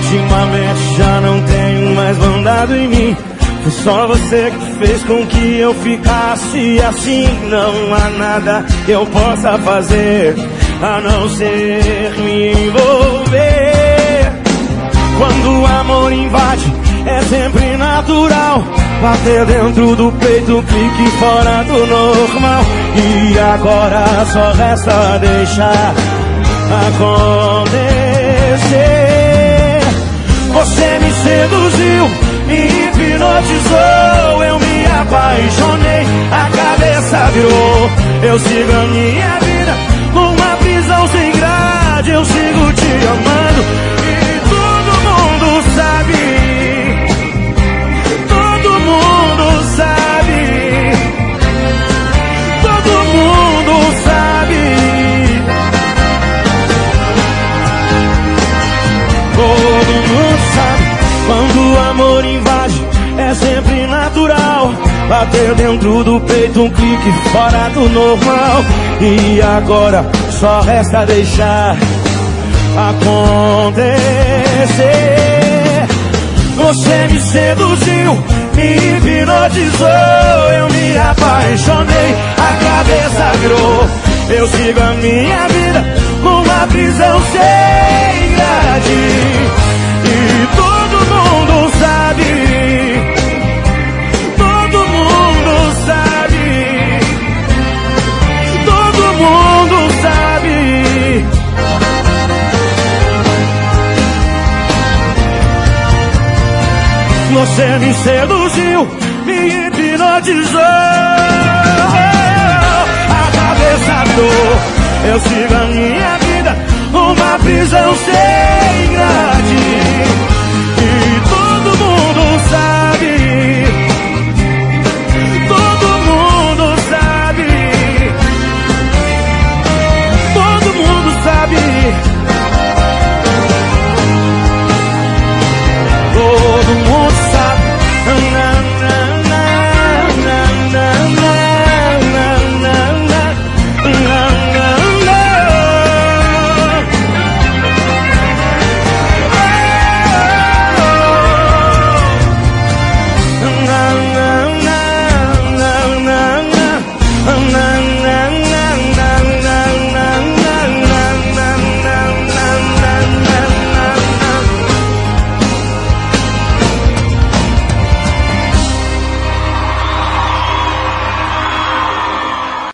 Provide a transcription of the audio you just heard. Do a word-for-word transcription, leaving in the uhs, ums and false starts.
Ultimamente já não tenho mais mandado em mim. Foi só você que fez com que eu ficasse assim. Não há nada que eu possa fazer a não ser me envolver. Quando o amor invade, é sempre natural bater dentro do peito, um clique fora do normal. E agora só resta deixar acontecer. Você me seduziu, me hipnotizou, eu me apaixonei, a cabeça virou. Eu sigo a minha vida numa prisão sem grade, eu sigo te amando e todo mundo sabe, todo mundo sabe, todo mundo sabe, todo mundo sabe. Quando o amor invade, é sempre natural bater dentro do peito, um clique fora do normal. E agora só resta deixar acontecer. Você me seduziu, me hipnotizou, eu me apaixonei, a cabeça virou. Eu sigo a minha vida numa prisão sem grade. E todo mundo sabe, todo mundo sabe, todo mundo sabe. Você me seduziu, me hipnotizou, a cabeça virou. Eu sigo a minha vida